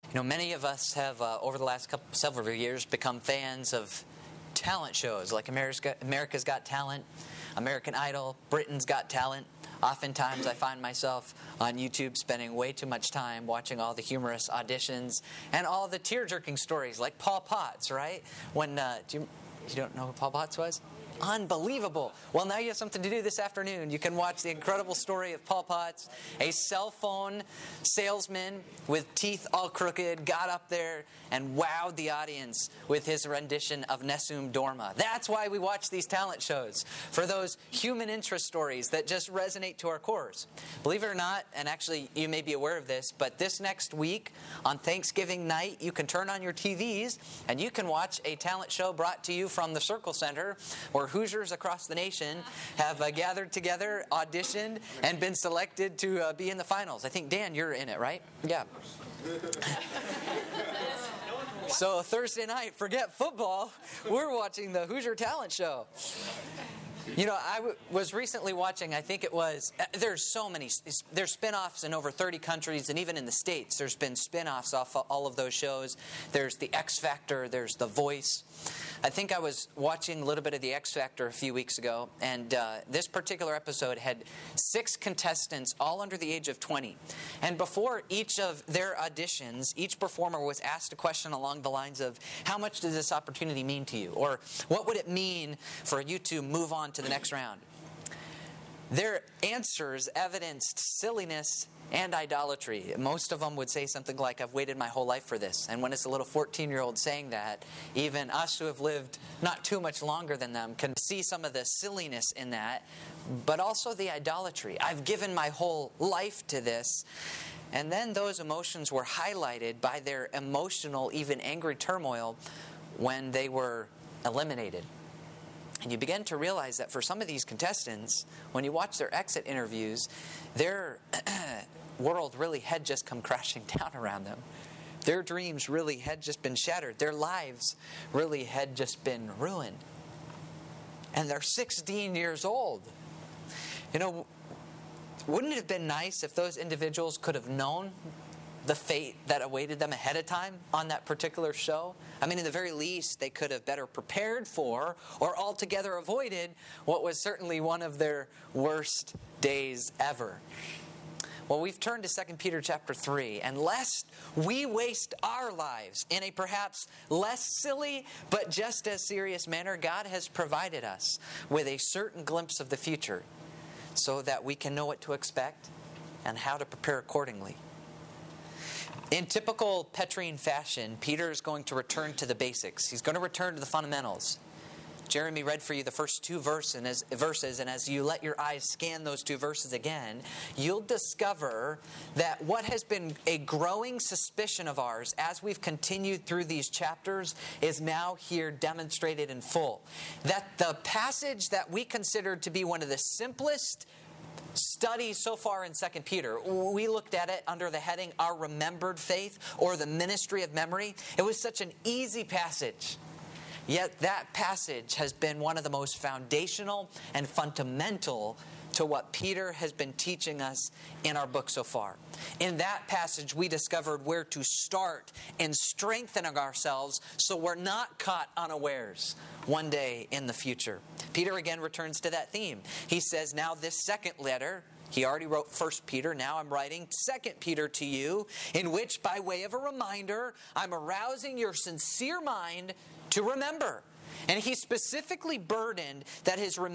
Many of us have, over the last several years, become fans of talent shows like America's Got Talent, American Idol, Britain's Got Talent. Oftentimes I find myself on YouTube spending way too much time watching all the humorous auditions and all the tear-jerking stories like Paul Potts, right? You don't know who Paul Potts was? Unbelievable. Well, now you have something to do this afternoon. You can watch the incredible story of Paul Potts, a cell phone salesman with teeth all crooked, got up there and wowed the audience with his rendition of Nessun Dorma. That's why we watch these talent shows, for those human interest stories that just resonate to our cores. Believe it or not, and actually you may be aware of this, but this next week on Thanksgiving night, you can turn on your TVs and you can watch a talent show brought to you from the Circle Center, where Hoosiers across the nation have gathered together, auditioned, and been selected to be in the finals. I think, Dan, you're in it, right? Yeah. So Thursday night, forget football, we're watching the Hoosier Talent Show. I was recently watching, I think it was, there's so many, there's spin-offs in over 30 countries, and even in the States, there's been spin-offs off all of those shows. There's The X Factor, there's The Voice. I think I was watching a little bit of The X Factor a few weeks ago, and this particular episode had 6 contestants, all under the age of 20. And before each of their auditions, each performer was asked a question along the lines of, how much does this opportunity mean to you? Or what would it mean for you to move on to the next round? Their answers evidenced silliness and idolatry. Most of them would say something like, I've waited my whole life for this. And when it's a little 14-year-old saying that, even us who have lived not too much longer than them can see some of the silliness in that, but also the idolatry. I've given my whole life to this. And then those emotions were highlighted by their emotional, even angry turmoil when they were eliminated. And you begin to realize that for some of these contestants, when you watch their exit interviews, their world really had just come crashing down around them. Their dreams really had just been shattered. Their lives really had just been ruined. And they're 16 years old. Wouldn't it have been nice if those individuals could have known the fate that awaited them ahead of time on that particular show? I mean, in the very least, they could have better prepared for or altogether avoided what was certainly one of their worst days ever. Well, we've turned to 2 Peter chapter 3, and lest we waste our lives in a perhaps less silly but just as serious manner, God has provided us with a certain glimpse of the future so that we can know what to expect and how to prepare accordingly. In typical Petrine fashion, Peter is going to return to the basics. He's going to return to the fundamentals. Jeremy read for you the first 2 verses, and as you let your eyes scan those 2 verses again, you'll discover that what has been a growing suspicion of ours as we've continued through these chapters is now here demonstrated in full. That the passage that we considered to be one of the simplest studies so far in 2 Peter, we looked at it under the heading, Our Remembered Faith, or the Ministry of Memory. It was such an easy passage. Yet that passage has been one of the most foundational and fundamental to what Peter has been teaching us in our book so far. In that passage, we discovered where to start in strengthening ourselves so we're not caught unawares one day in the future. Peter again returns to that theme. He says, now this second letter, he already wrote 1 Peter, now I'm writing 2 Peter to you, in which, by way of a reminder, I'm arousing your sincere mind to remember. And he specifically burdened that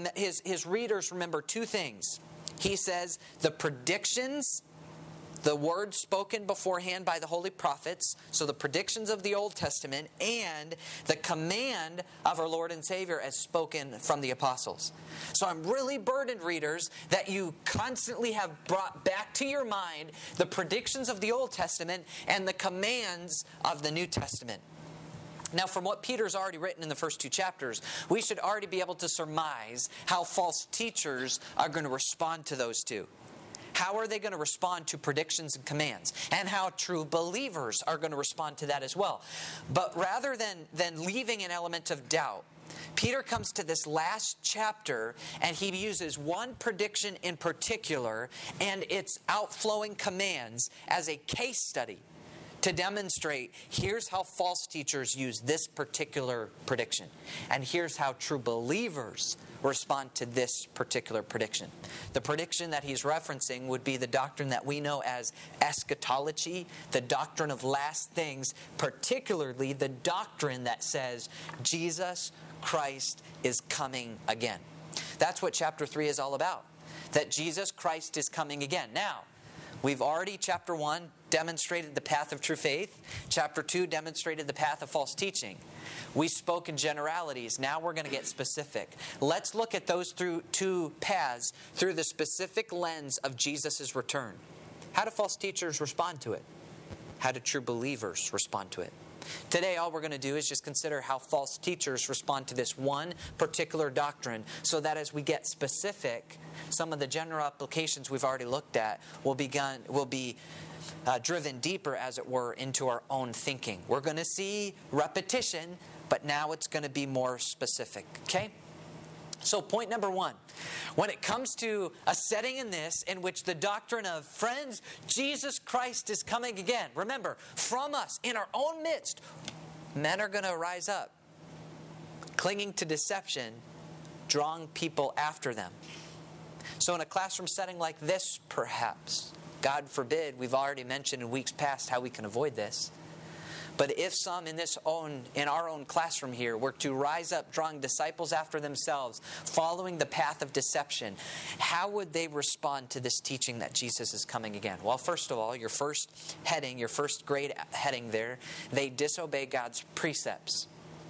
his readers remember 2 things. He says the predictions, the words spoken beforehand by the holy prophets, so the predictions of the Old Testament, and the command of our Lord and Savior as spoken from the apostles. So I'm really burdened, readers, that you constantly have brought back to your mind the predictions of the Old Testament and the commands of the New Testament. Now, from what Peter's already written in the first 2 chapters, we should already be able to surmise how false teachers are going to respond to those 2. How are they going to respond to predictions and commands? And how true believers are going to respond to that as well. But rather than leaving an element of doubt, Peter comes to this last chapter and he uses one prediction in particular and its outflowing commands as a case study to demonstrate, here's how false teachers use this particular prediction. And here's how true believers respond to this particular prediction. The prediction that he's referencing would be the doctrine that we know as eschatology, the doctrine of last things, particularly the doctrine that says Jesus Christ is coming again. That's what chapter 3 is all about, that Jesus Christ is coming again. Now, we've already, chapter 1, demonstrated the path of true faith. Chapter 2 demonstrated the path of false teaching. We spoke in generalities. Now we're going to get specific. Let's look at those two paths through the specific lens of Jesus' return. How do false teachers respond to it? How do true believers respond to it? Today, all we're going to do is just consider how false teachers respond to this one particular doctrine, so that as we get specific, some of the general applications we've already looked at will be driven deeper, as it were, into our own thinking. We're going to see repetition, but now it's going to be more specific. Okay? So point number 1, when it comes to a setting in this in which the doctrine of, friends, Jesus Christ is coming again. Remember, from us, in our own midst, men are going to rise up, clinging to deception, drawing people after them. So in a classroom setting like this, perhaps, God forbid, we've already mentioned in weeks past how we can avoid this. But if some in our own classroom here were to rise up, drawing disciples after themselves, following the path of deception, how would they respond to this teaching that Jesus is coming again? Well, first of all, your first grade heading there, they disobey God's precepts.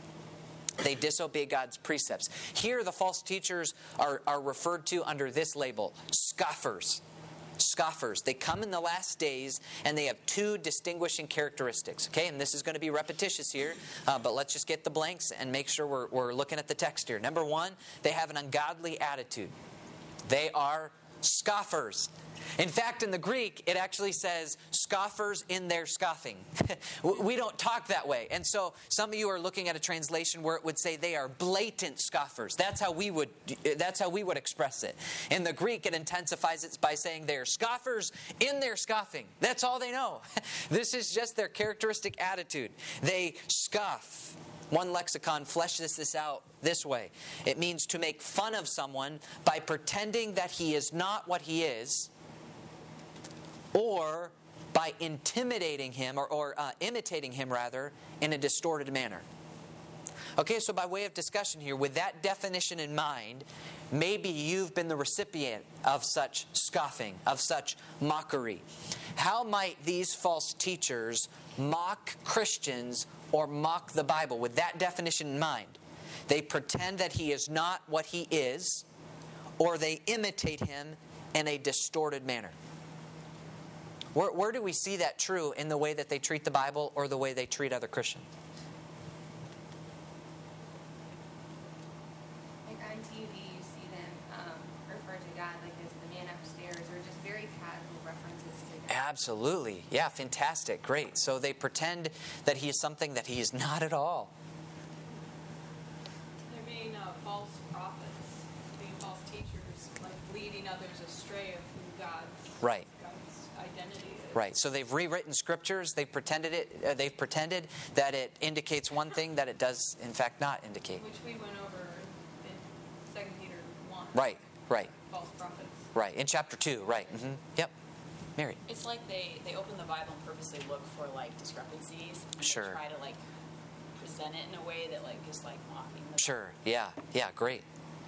They disobey God's precepts. Here, the false teachers are referred to under this label, scoffers. Scoffers. They come in the last days, and they have 2 distinguishing characteristics. Okay, and this is going to be repetitious here, but let's just get the blanks and make sure we're looking at the text here. Number 1, they have an ungodly attitude. They are scoffers. In fact, in the Greek, it actually says scoffers in their scoffing. We don't talk that way. And so some of you are looking at a translation where it would say they are blatant scoffers. That's how we would express it. In the Greek, it intensifies it by saying they are scoffers in their scoffing. That's all they know. This is just their characteristic attitude. They scoff. One lexicon fleshes this out this way. It means to make fun of someone by pretending that he is not what he is, or by intimidating him, or imitating him, rather, in a distorted manner. Okay, so by way of discussion here, with that definition in mind, maybe you've been the recipient of such scoffing, of such mockery. How might these false teachers mock Christians or mock the Bible? With that definition in mind, they pretend that he is not what he is, or they imitate him in a distorted manner. Where do we see that true in the way that they treat the Bible or the way they treat other Christians? Like on TV, you see them refer to God like as the man upstairs, or just very casual references to God. Absolutely. Yeah, fantastic. Great. So they pretend that he is something that he is not at all. They're being false prophets, being false teachers, like leading others astray of who God's identity is. Right. So they've rewritten scriptures. They've pretended that it indicates one thing that it does, in fact, not indicate. Which we went over in 2 Peter 1. Right. False prophets. Right. In chapter 2. Right. Mm-hmm. Yep. Mary. It's like they open the Bible and purposely look for discrepancies. And Sure. They try to present it in a way that is mocking them. Sure. Yeah. Great.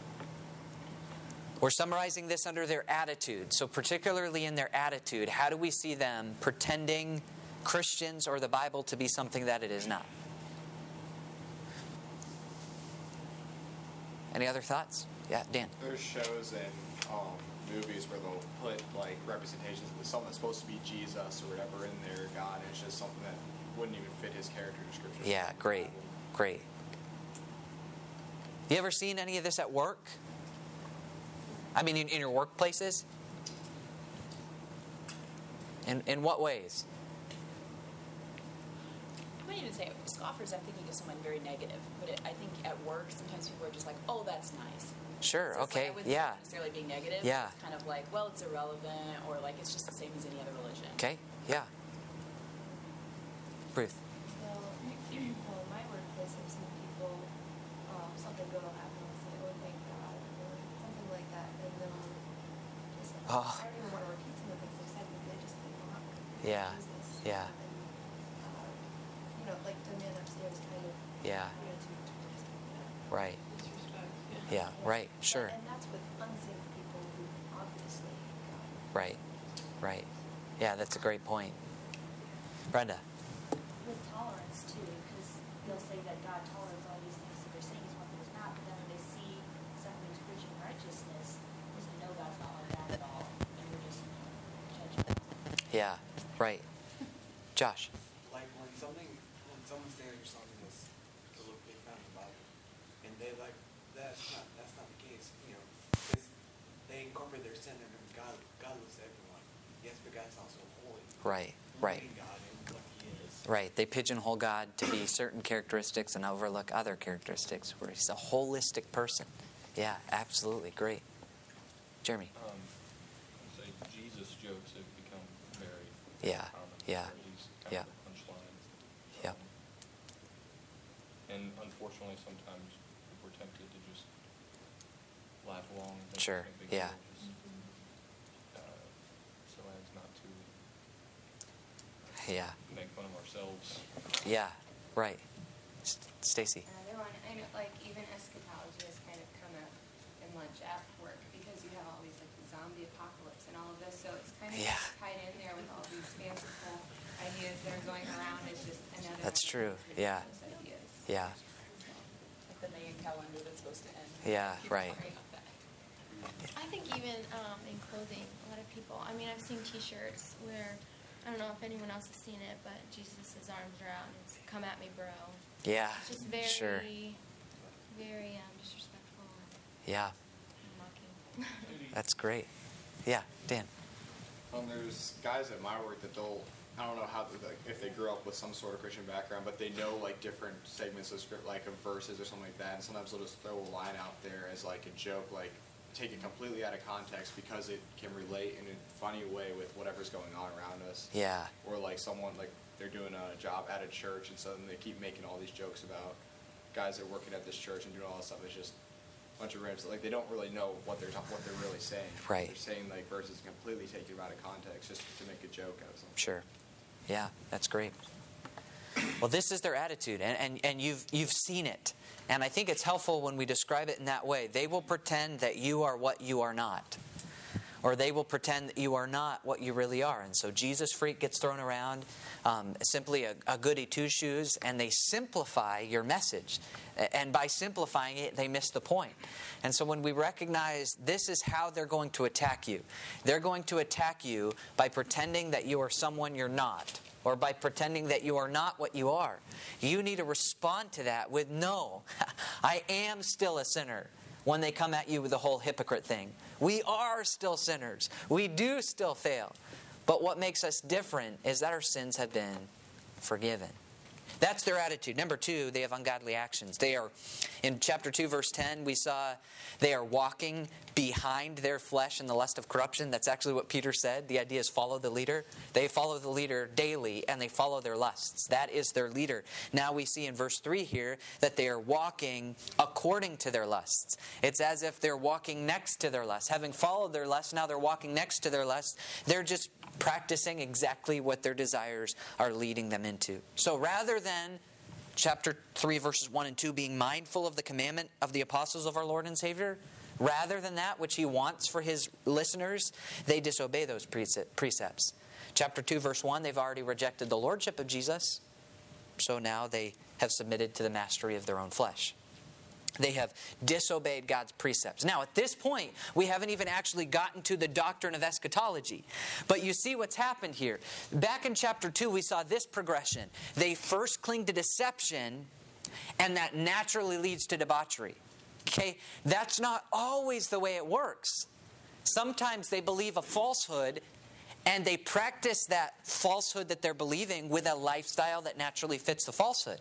We're summarizing this under their attitude. So particularly in their attitude, how do we see them pretending Christians or the Bible to be something that it is not? Any other thoughts? Yeah, Dan. There's shows and movies where they'll put representations of something that's supposed to be Jesus or whatever in their God, and it's just something that wouldn't even fit his character description. Yeah, great. You ever seen any of this at work? I mean, in your workplaces? In what ways? I might even say scoffers, I'm thinking of someone very negative. But I think at work, sometimes people are just oh, that's nice. Sure, So okay, I wouldn't yeah. necessarily being negative. Yeah. It's kind of well, it's irrelevant, or it's just the same as any other religion. Okay, yeah. Ruth. Well, in my workplace, I've seen people, something good will happen, and say, oh, thank God, or something like that, and they'll just, Oh. I don't even want to repeat some of the things they said, because they just mock Yeah. Jesus. Yeah. And, like the man upstairs kind of, Yeah. Right. Disrespect, Yeah. Right. Sure. And that's with unsaved people who obviously, Right. Right. Yeah, that's a great point. Brenda. With tolerance too, because they'll say that God tolerates all these things that they're saying is one thing is not, but then when they see someone who's preaching righteousness, they say, no, God's not like that at all, and we're just judging. Yeah. Right. Josh. Like when someone's saying something that's to look they found about it, and they like that's not the case, because they incorporate their sin and God loves everyone. Yes, but God's also holy. Right. Right. Loving God and what He is. Right. They pigeonhole God to be certain characteristics and overlook other characteristics where He's a holistic person. Yeah, absolutely. Great. Jeremy. I'd say Jesus jokes have become very Yeah. common. Yeah. Or at least kind Yeah. of a punchline. Yep. And unfortunately, sometimes we're tempted to just laugh along. And think Sure. it's no big Yeah. deal, so as not to Yeah. make fun of ourselves. Yeah. Right. Stacy. Another one, I know, like even eschatology has kind of come up in lunch at work because you have all these like the zombie apocalypse and all of this, so it's kind of Yeah. tied in there with all these fanciful ideas that are going around. It's just another. That's one of true. those Yeah. ridiculous ideas. Yeah. Like the Mayan calendar that's supposed to end. Yeah, People right. worry about that. I think even in clothing, a lot of people, I mean, I've seen T-shirts where, I don't know if anyone else has seen it, but Jesus' arms are out and it's "Come at me, bro." Yeah. It's just very, Sure. very disrespectful Yeah. and mocking. That's great. Yeah. Dan. There's guys at my work that I don't know how, like, if they grew up with some sort of Christian background, but they know like different segments of script, like of verses or something like that, and sometimes they'll just throw a line out there as like a joke, like take it completely out of context because it can relate in a funny way with whatever's going on around us. Yeah. Or like someone, like they're doing a job at a church, and so then they keep making all these jokes about guys that are working at this church and doing all this stuff. It's just a bunch of random, like they don't really know what they're really saying. Right. They're saying like verses completely taken out of context just to make a joke out of something. Sure. Yeah, that's great. Well, this is their attitude, and you've seen it. And I think it's helpful when we describe it in that way. They will pretend that you are what you are not. Or they will pretend that you are not what you really are. And so Jesus freak gets thrown around, simply a goody two-shoes, and they simplify your message. And by simplifying it, they miss the point. And so when we recognize this is how they're going to attack you, they're going to attack you by pretending that you are someone you're not, or by pretending that you are not what you are. You need to respond to that with, no, I am still a sinner. When they come at you with the whole hypocrite thing. We are still sinners. We do still fail. But what makes us different is that our sins have been forgiven. That's their attitude. Number 2, they have ungodly actions. They are, in chapter 2, verse 10, we saw they are walking behind their flesh in the lust of corruption. That's actually what Peter said. The idea is follow the leader. They follow the leader daily, and they follow their lusts. That is their leader. Now we see in verse 3 here that they are walking according to their lusts. It's as if they're walking next to their lusts. Having followed their lusts, now they're walking next to their lusts. They're just practicing exactly what their desires are leading them into. So rather than chapter 3, verses 1 and 2, being mindful of the commandment of the apostles of our Lord and Savior, rather than that which He wants for His listeners, they disobey those precepts. Chapter 2, verse 1, they've already rejected the lordship of Jesus, so now they have submitted to the mastery of their own flesh. They have disobeyed God's precepts. Now, at this point, we haven't even actually gotten to the doctrine of eschatology. But you see what's happened here. Back in chapter 2, we saw this progression. They first cling to deception, and that naturally leads to debauchery. Okay? That's not always the way it works. Sometimes they believe a falsehood, and they practice that falsehood that they're believing with a lifestyle that naturally fits the falsehood.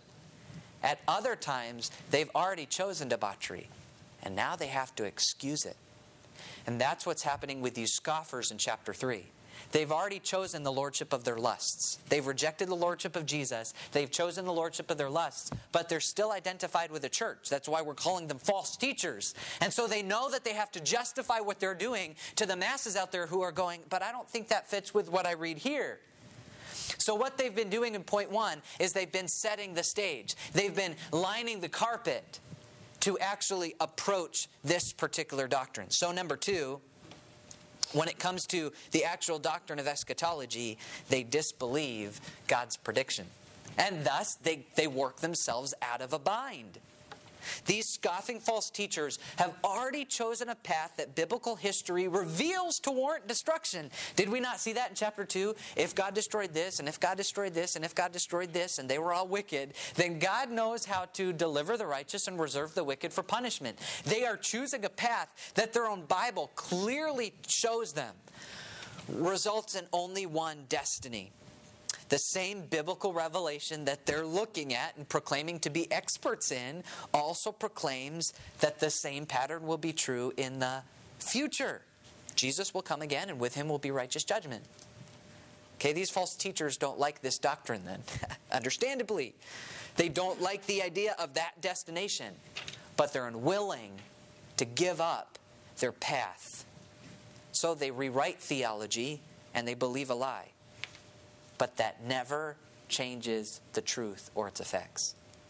At other times, they've already chosen debauchery, and now they have to excuse it. And that's what's happening with these scoffers in chapter 3. they've already chosen the lordship of their lusts. They've rejected the lordship of Jesus. They've chosen the lordship of their lusts, but they're still identified with the church. That's why we're calling them false teachers. And so they know that they have to justify what they're doing to the masses out there who are going, but I don't think that fits with what I read here. So what they've been doing in point 1 is they've been setting the stage. They've been lining the carpet to actually approach this particular doctrine. So number 2, when it comes to the actual doctrine of eschatology, they disbelieve God's prediction. And thus, they work themselves out of a bind. These scoffing false teachers have already chosen a path that biblical history reveals to warrant destruction. Did we not see that in chapter 2? If God destroyed this, and if God destroyed this, and if God destroyed this, and they were all wicked, then God knows how to deliver the righteous and reserve the wicked for punishment. They are choosing a path that their own Bible clearly shows them results in only one destiny. The same biblical revelation that they're looking at and proclaiming to be experts in also proclaims that the same pattern will be true in the future. Jesus will come again, and with him will be righteous judgment. Okay, these false teachers don't like this doctrine then. Understandably. They don't like the idea of that destination, but they're unwilling to give up their path. So they rewrite theology and they believe a lie. But that never changes the truth or its effects.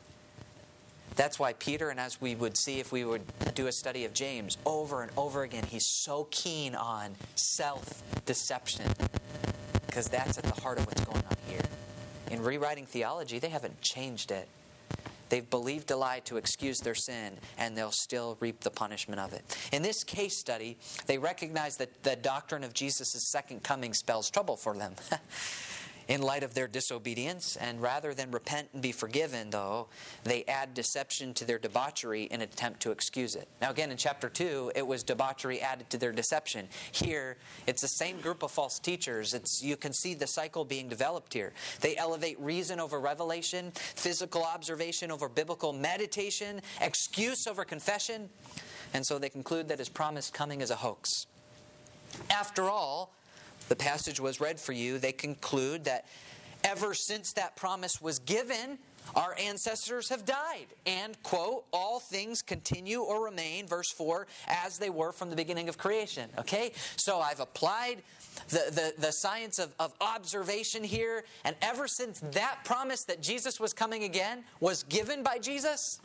That's why Peter, and as we would see if we would do a study of James, over and over again, he's so keen on self-deception. Because that's at the heart of what's going on here. In rewriting theology, they haven't changed it. They've believed a lie to excuse their sin, and they'll still reap the punishment of it. In this case study, they recognize that the doctrine of Jesus' second coming spells trouble for them. In light of their disobedience, and rather than repent and be forgiven, though, they add deception to their debauchery in an attempt to excuse it. Now again, in chapter 2, it was debauchery added to their deception. Here, it's the same group of false teachers. You can see the cycle being developed here. They elevate reason over revelation, physical observation over biblical meditation, excuse over confession, and so they conclude that his promised coming is a hoax. After all, the passage was read for you. They conclude that ever since that promise was given, our ancestors have died. And, quote, all things continue or remain, verse 4, as they were from the beginning of creation. Okay? So I've applied the science of observation here. And ever since that promise that Jesus was coming again was given by Jesus,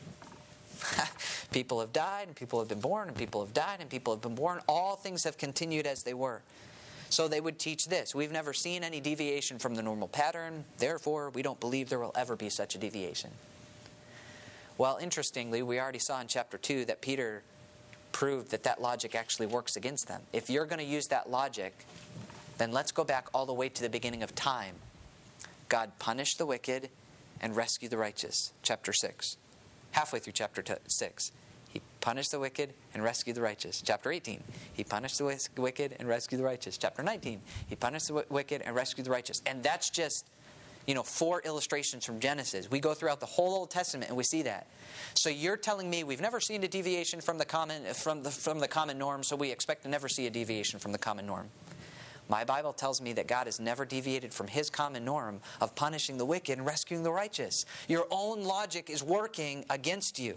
people have died, and people have been born, and people have died, and people have been born. All things have continued as they were. So they would teach this: we've never seen any deviation from the normal pattern, therefore we don't believe there will ever be such a deviation. Well, interestingly, we already saw in chapter 2 that Peter proved that logic actually works against them. If you're going to use that logic, then let's go back all the way to the beginning of time. God punished the wicked and rescued the righteous. Chapter 6. Halfway through chapter 6. He punished the wicked and rescued the righteous. Chapter 18, he punished the wicked and rescued the righteous. Chapter 19, he punished the wicked and rescued the righteous. And that's just, 4 illustrations from Genesis. We go throughout the whole Old Testament and we see that. So you're telling me we've never seen a deviation from the common norm, so we expect to never see a deviation from the common norm. My Bible tells me that God has never deviated from his common norm of punishing the wicked and rescuing the righteous. Your own logic is working against you.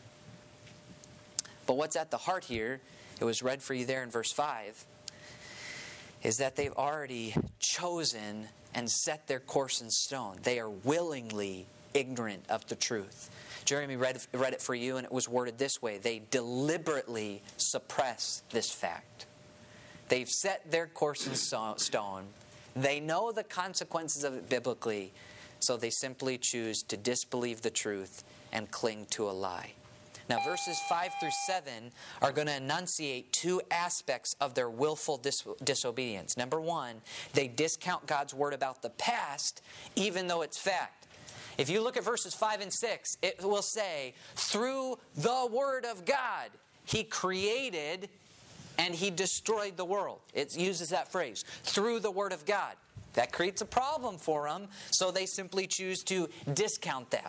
But what's at the heart here, it was read for you there in verse 5, is that they've already chosen and set their course in stone. They are willingly ignorant of the truth. Jeremy read it for you, and it was worded this way: they deliberately suppress this fact. They've set their course in stone. They know the consequences of it biblically, so they simply choose to disbelieve the truth and cling to a lie. Now, verses 5 through 7 are going to enunciate 2 aspects of their willful disobedience. Number 1, they discount God's word about the past, even though it's fact. If you look at verses 5 and 6, it will say, through the word of God, he created and he destroyed the world. It uses that phrase, through the word of God. That creates a problem for them, so they simply choose to discount that.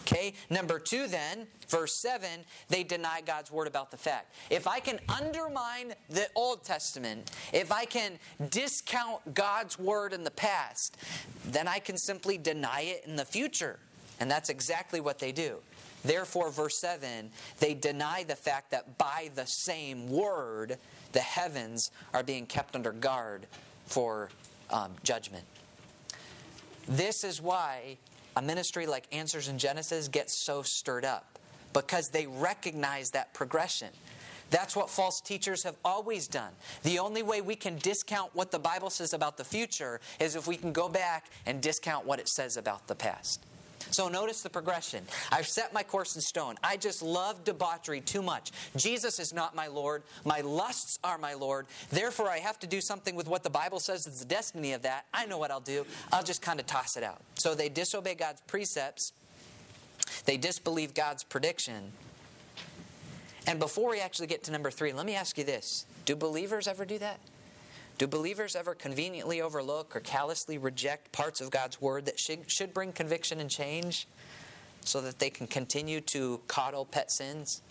Okay, number 2 then, verse 7, they deny God's word about the fact. If I can undermine the Old Testament, if I can discount God's word in the past, then I can simply deny it in the future. And that's exactly what they do. Therefore, verse 7, they deny the fact that by the same word, the heavens are being kept under guard for judgment. This is why a ministry like Answers in Genesis gets so stirred up, because they recognize that progression. That's what false teachers have always done. The only way we can discount what the Bible says about the future is if we can go back and discount what it says about the past. So notice the progression. I've set my course in stone. I just love debauchery too much. Jesus is not my Lord. My lusts are my Lord. Therefore, I have to do something with what the Bible says is the destiny of that. I know what I'll do. I'll just kind of toss it out. So they disobey God's precepts. They disbelieve God's prediction. And before we actually get to number 3, let me ask you this. Do believers ever do that? Do believers ever conveniently overlook or callously reject parts of God's word that should bring conviction and change so that they can continue to coddle pet sins?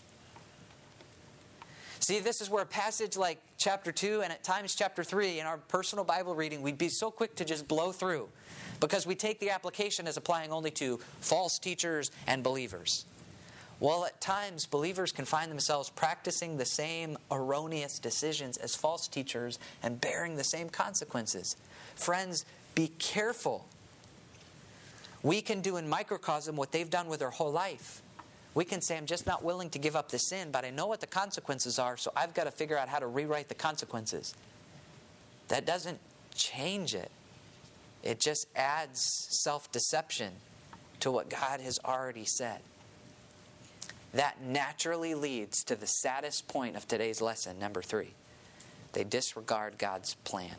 See, this is where a passage like chapter 2 and at times chapter 3 in our personal Bible reading, we'd be so quick to just blow through because we take the application as applying only to false teachers and believers. Well, at times, believers can find themselves practicing the same erroneous decisions as false teachers and bearing the same consequences. Friends, be careful. We can do in microcosm what they've done with their whole life. We can say, I'm just not willing to give up the sin, but I know what the consequences are, so I've got to figure out how to rewrite the consequences. That doesn't change it. It just adds self-deception to what God has already said. That naturally leads to the saddest point of today's lesson, number 3. They disregard God's plan.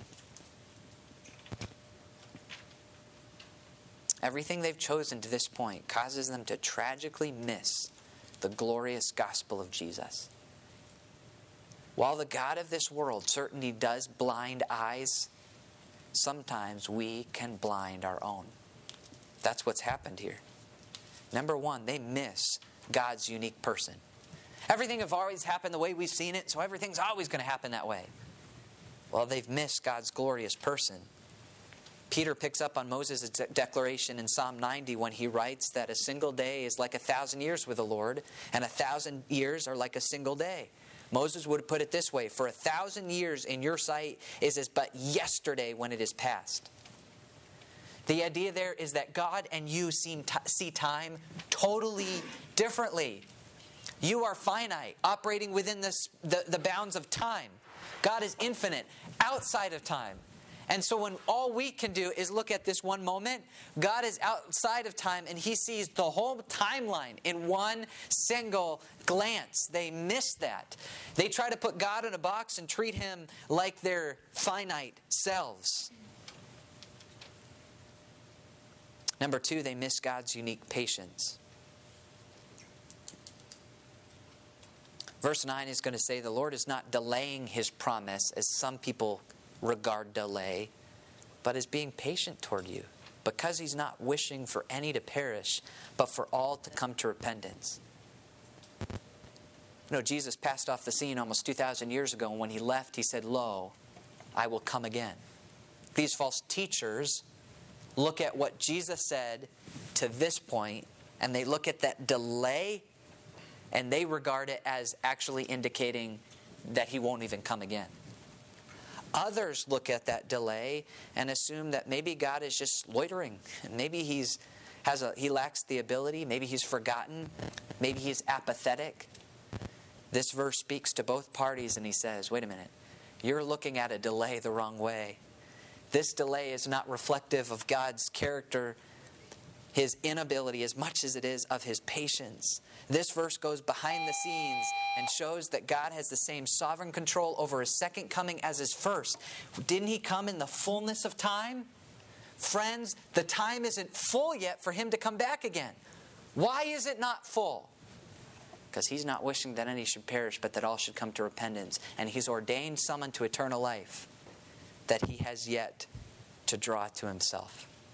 Everything they've chosen to this point causes them to tragically miss the glorious gospel of Jesus. While the God of this world certainly does blind eyes, sometimes we can blind our own. That's what's happened here. Number 1, they miss God's unique person. Everything have always happened the way we've seen it, so everything's always going to happen that way. Well, they've missed God's glorious person. Peter picks up on Moses' declaration in Psalm 90 when he writes that a single day is like 1,000 years with the Lord, and 1,000 years are like a single day. Moses would have put it this way: for 1,000 years in your sight is as but yesterday when it is past. The idea there is that God and you see time totally differently. You are finite, operating within the bounds of time. God is infinite, outside of time. And so when all we can do is look at this one moment, God is outside of time and He sees the whole timeline in one single glance. They miss that. They try to put God in a box and treat Him like their finite selves. Number 2, they miss God's unique patience. Verse 9 is going to say the Lord is not delaying His promise as some people regard delay, but is being patient toward you because He's not wishing for any to perish, but for all to come to repentance. You know, Jesus passed off the scene almost 2,000 years ago, and when He left, He said, "Lo, I will come again." These false teachers look at what Jesus said to this point, and they look at that delay, and they regard it as actually indicating that He won't even come again. Others look at that delay and assume that maybe God is just loitering. Maybe He lacks the ability. Maybe He's forgotten. Maybe He's apathetic. This verse speaks to both parties, and He says, wait a minute, you're looking at a delay the wrong way. This delay is not reflective of God's character, His inability, as much as it is of His patience. This verse goes behind the scenes and shows that God has the same sovereign control over His second coming as His first. Didn't He come in the fullness of time? Friends, the time isn't full yet for Him to come back again. Why is it not full? Because He's not wishing that any should perish, but that all should come to repentance. And He's ordained some unto eternal life that He has yet to draw to Himself.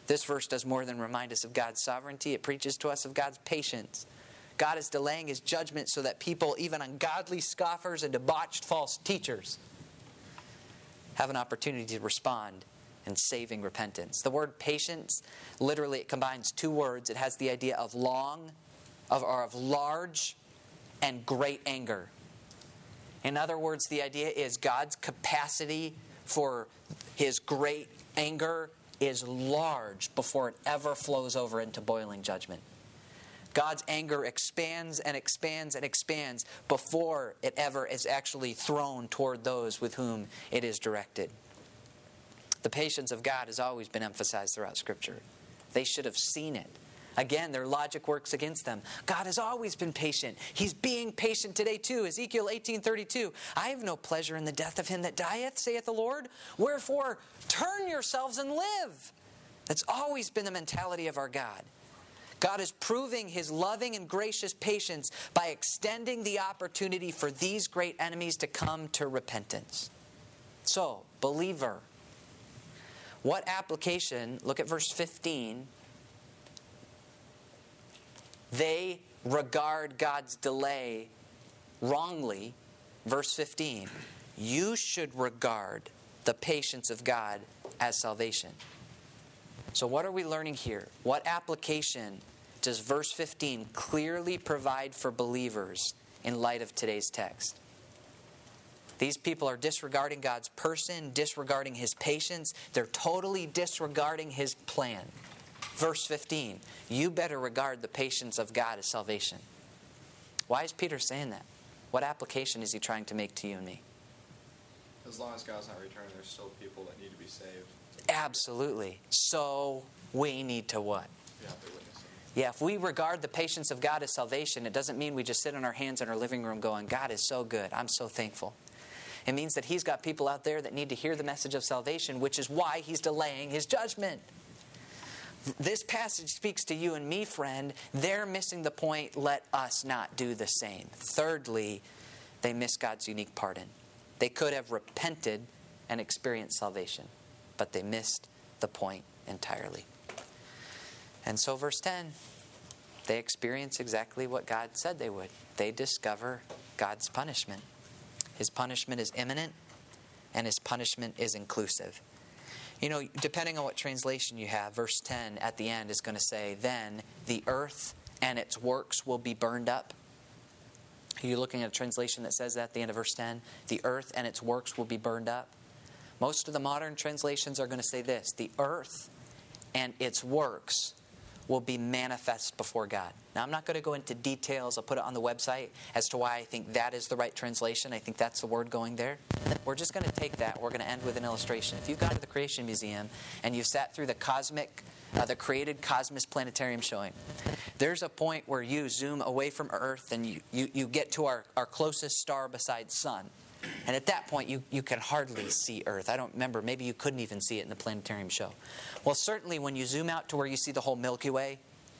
This verse does more than remind us of God's sovereignty. It preaches to us of God's patience. God is delaying His judgment so that people, even ungodly scoffers and debauched false teachers, have an opportunity to respond in saving repentance. The word patience, literally it combines two words. It has the idea of of large and great anger. In other words, the idea is God's capacity for His great anger is large before it ever flows over into boiling judgment. God's anger expands and expands and expands before it ever is actually thrown toward those with whom it is directed. The patience of God has always been emphasized throughout Scripture. They should have seen it. Again, their logic works against them. God has always been patient. He's being patient today too. Ezekiel 18:32, I have no pleasure in the death of him that dieth, saith the Lord. Wherefore, turn yourselves and live. That's always been the mentality of our God. God is proving His loving and gracious patience by extending the opportunity for these great enemies to come to repentance. So, believer, what application, look at verse 15, they regard God's delay wrongly. Verse 15, you should regard the patience of God as salvation. So what are we learning here? What application does verse 15 clearly provide for believers in light of today's text? These people are disregarding God's person, disregarding His patience. They're totally disregarding His plan. Verse 15, you better regard the patience of God as salvation. Why is Peter saying that? What application is he trying to make to you and me? As long as God's not returning, there's still people that need to be saved. Absolutely. So we need to what? Yeah, they're witnessing. Yeah, if we regard the patience of God as salvation, it doesn't mean we just sit on our hands in our living room going, God is so good, I'm so thankful. It means that He's got people out there that need to hear the message of salvation, which is why He's delaying His judgment. This passage speaks to you and me, friend. They're missing the point. Let us not do the same. Thirdly, they miss God's unique pardon. They could have repented and experienced salvation, but they missed the point entirely. And so verse 10, they experience exactly what God said they would. They discover God's punishment. His punishment is imminent, and His punishment is inclusive. You know, depending on what translation you have, verse 10 at the end is going to say, then the earth and its works will be burned up. Are you looking at a translation that says that at the end of verse 10? The earth and its works will be burned up. Most of the modern translations are going to say this, the earth and its works will be manifest before God. Now, I'm not going to go into details. I'll put it on the website as to why I think that is the right translation. I think that's the word going there. We're just going to take that. We're going to end with an illustration. If you've gone to the Creation Museum and you've sat through the created Cosmos Planetarium showing, there's a point where you zoom away from Earth and you get to our closest star besides Sun. And at that point, you can hardly see Earth. I don't remember. Maybe you couldn't even see it in the planetarium show. Well, certainly when you zoom out to where you see the whole Milky Way,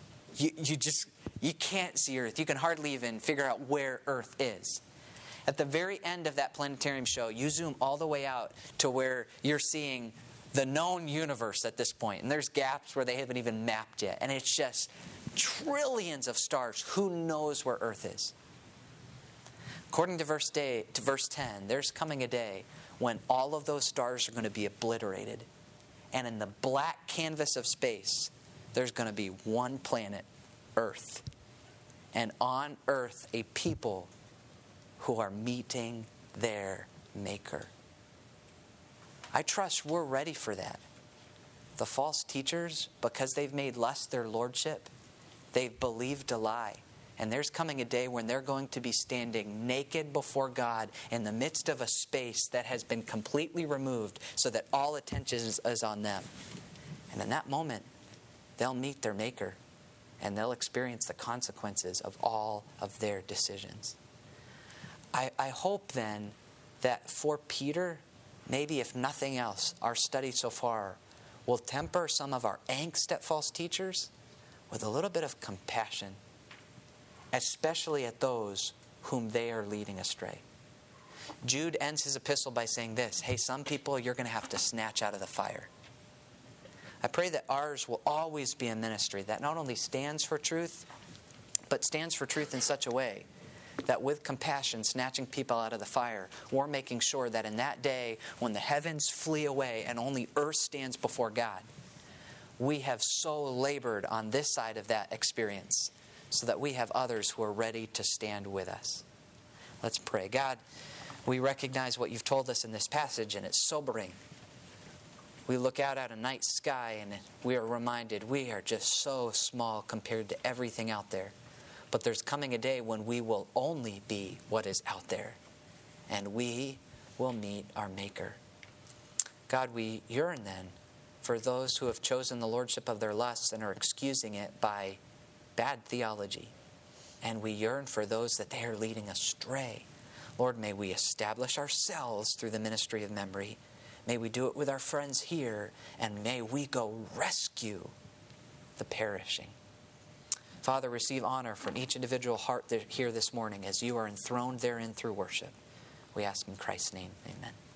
you can't see Earth. You can hardly even figure out where Earth is. At the very end of that planetarium show, you zoom all the way out to where you're seeing the known universe at this point. And there's gaps where they haven't even mapped yet. And it's just trillions of stars. Who knows where Earth is? According to verse 10, there's coming a day when all of those stars are going to be obliterated. And in the black canvas of space, there's going to be one planet, Earth. And on Earth, a people who are meeting their Maker. I trust we're ready for that. The false teachers, because they've made lust their lordship, they've believed a lie. And there's coming a day when they're going to be standing naked before God in the midst of a space that has been completely removed so that all attention is on them. And in that moment, they'll meet their Maker and they'll experience the consequences of all of their decisions. I hope then that for Peter, maybe if nothing else, our study so far will temper some of our angst at false teachers with a little bit of compassion, especially at those whom they are leading astray. Jude ends his epistle by saying this, hey, some people you're going to have to snatch out of the fire. I pray that ours will always be a ministry that not only stands for truth, but stands for truth in such a way that with compassion, snatching people out of the fire, we're making sure that in that day when the heavens flee away and only earth stands before God, we have so labored on this side of that experience so that we have others who are ready to stand with us. Let's pray. God, we recognize what you've told us in this passage, and it's sobering. We look out at a night sky and we are reminded we are just so small compared to everything out there. But there's coming a day when we will only be what is out there, and we will meet our Maker. God, we yearn then for those who have chosen the lordship of their lusts and are excusing it by bad theology. And we yearn for those that they are leading astray. Lord, may we establish ourselves through the ministry of memory. May we do it with our friends here, and may we go rescue the perishing. Father, receive honor from each individual heart here this morning as you are enthroned therein through worship. We ask in Christ's name, amen.